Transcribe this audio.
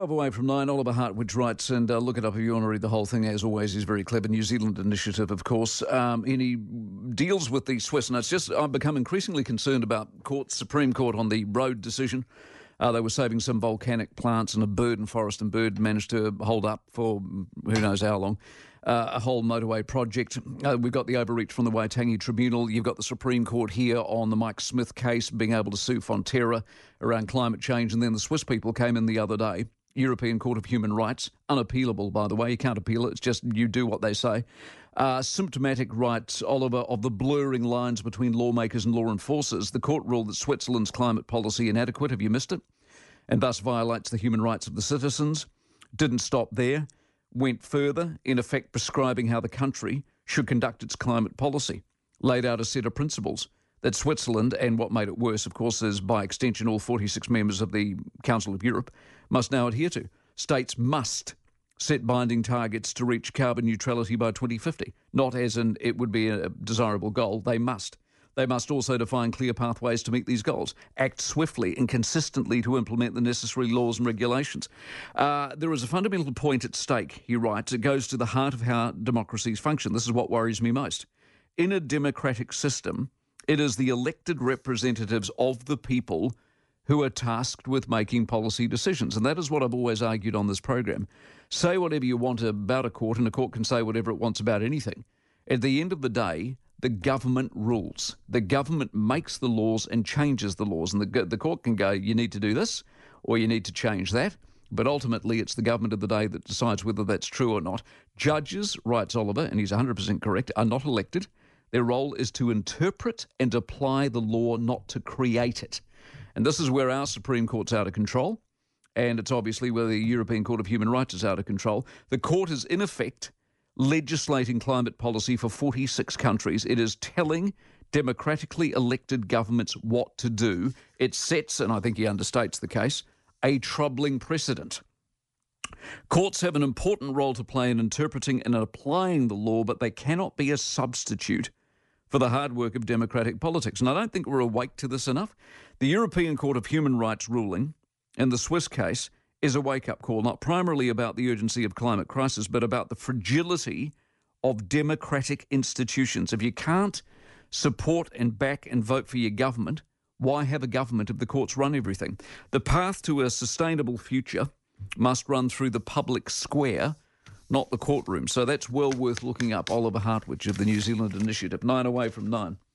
Away from 9, Oliver Hartwich writes, and look it up if you want to read the whole thing. As always, he's very clever. New Zealand initiative, of course. And he deals with the Swiss. And it's just, I've become increasingly concerned about Supreme Court on the road decision. They were saving some volcanic plants and a bird and forest, and bird managed to hold up for who knows how long. A whole motorway project. We've got the overreach from the Waitangi Tribunal. You've got the Supreme Court here on the Mike Smith case, being able to sue Fonterra around climate change. And then the Swiss people came in the other day. European Court of Human Rights, unappealable, by the way. You can't appeal it. It's just you do what they say. Symptomatic, writes Oliver, of the blurring lines between lawmakers and law enforcers. The court ruled that Switzerland's climate policy inadequate. Have you missed it? And thus violates the human rights of the citizens. Didn't stop there. Went further, in effect prescribing how the country should conduct its climate policy. Laid out a set of principles that Switzerland, and what made it worse, of course, is by extension all 46 members of the Council of Europe, must now adhere to. States must set binding targets to reach carbon neutrality by 2050. Not as in it would be a desirable goal. They must. They must also define clear pathways to meet these goals, act swiftly and consistently to implement the necessary laws and regulations. There is a fundamental point at stake, he writes. It goes to the heart of how democracies function. This is what worries me most. In a democratic system, it is the elected representatives of the people who are tasked with making policy decisions. And that is what I've always argued on this program. Say whatever you want about a court, and a court can say whatever it wants about anything. At the end of the day, the government rules. The government makes the laws and changes the laws. And the court can go, you need to do this, or you need to change that. But ultimately, it's the government of the day that decides whether that's true or not. Judges, writes Oliver, and he's 100% correct, are not elected. Their role is to interpret and apply the law, not to create it. And this is where our Supreme Court's out of control, and it's obviously where the European Court of Human Rights is out of control. The court is, in effect, legislating climate policy for 46 countries. It is telling democratically elected governments what to do. It sets, and I think he understates the case, a troubling precedent. Courts have an important role to play in interpreting and applying the law, but they cannot be a substitute for the hard work of democratic politics. And I don't think we're awake to this enough. The European Court of Human Rights ruling in the Swiss case is a wake-up call, not primarily about the urgency of climate crisis, but about the fragility of democratic institutions. If you can't support and back and vote for your government, why have a government if the courts run everything? The path to a sustainable future must run through the public square, not the courtroom. So that's well worth looking up. Oliver Hartwich of the New Zealand Initiative. 9 away from 9.